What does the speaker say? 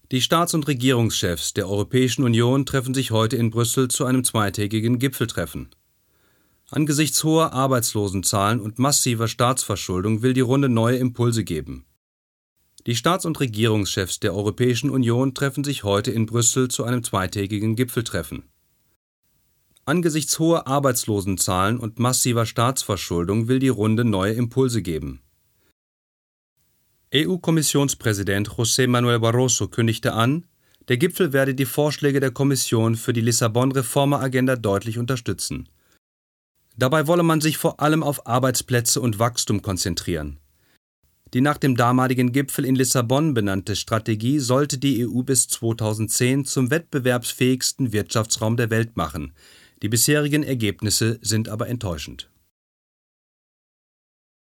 Die Staats- und Regierungschefs der Europäischen Union treffen sich heute in Brüssel zu einem zweitägigen Gipfeltreffen. Angesichts hoher Arbeitslosenzahlen und massiver Staatsverschuldung will die Runde neue Impulse geben. Die Staats- und Regierungschefs der Europäischen Union treffen sich heute in Brüssel zu einem zweitägigen Gipfeltreffen. Angesichts hoher Arbeitslosenzahlen und massiver Staatsverschuldung will die Runde neue Impulse geben. EU-Kommissionspräsident José Manuel Barroso kündigte an, der Gipfel werde die Vorschläge der Kommission für die Lissabon-Reformagenda deutlich unterstützen. Dabei wolle man sich vor allem auf Arbeitsplätze und Wachstum konzentrieren. Die nach dem damaligen Gipfel in Lissabon benannte Strategie sollte die EU bis 2010 zum wettbewerbsfähigsten Wirtschaftsraum der Welt machen. Die bisherigen Ergebnisse sind aber enttäuschend.